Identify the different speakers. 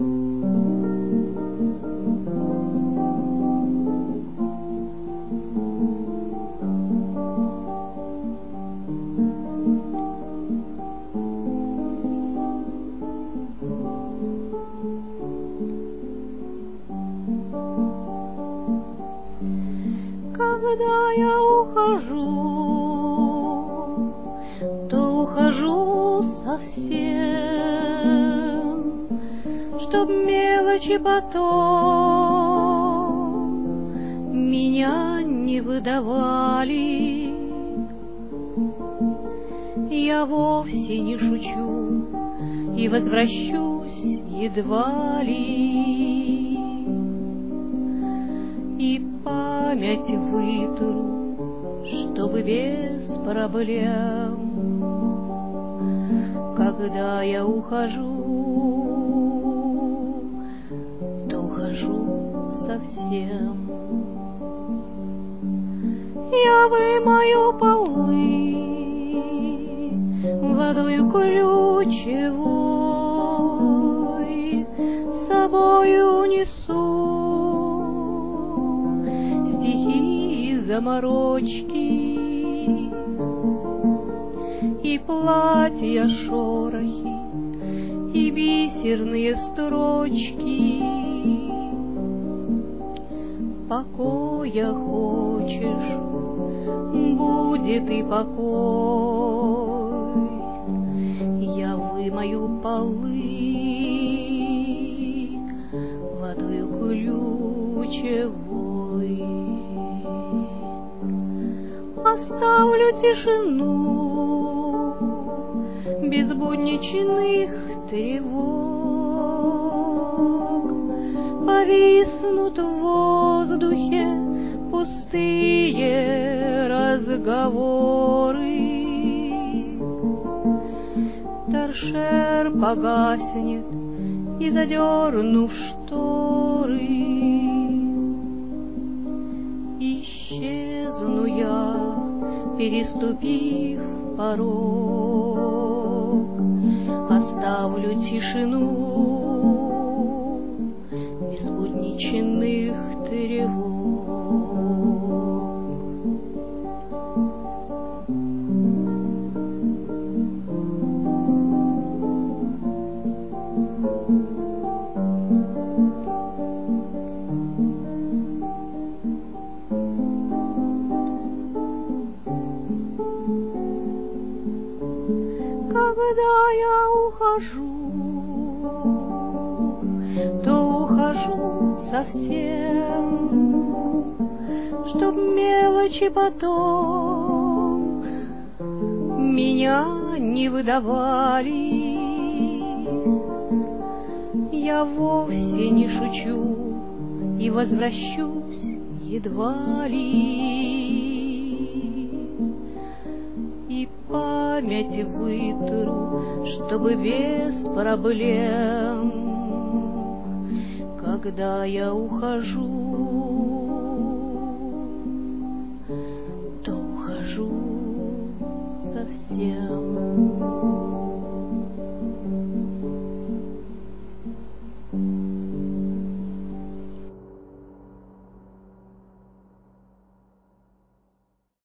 Speaker 1: Когда я ухожу, то ухожу совсем, чтоб мелочи потом меня не выдавали. Я вовсе не шучу и возвращусь едва ли, и память вытру, чтобы без проблем. Когда я ухожу, то ухожу совсем. Я вымою полы водою ключевой, с собою унесу стихи и заморочки, и платья шорохи, и бисерные строчки. Покоя хочешь, будет и покой. Я вымою полы водою ключевой, оставлю тишину без будничных тревог. Повиснут в воздухе пустые разговоры. Торшер погаснет, и, задернув шторы, исчезну я, переступив порог. Оставлю тишину без будничных тревог. Когда я ухожу, то ухожу совсем, чтоб мелочи потом меня не выдавали. Я вовсе не шучу и возвращусь едва ли, и память вытру, чтобы без проблем. Когда я ухожу, то ухожу совсем.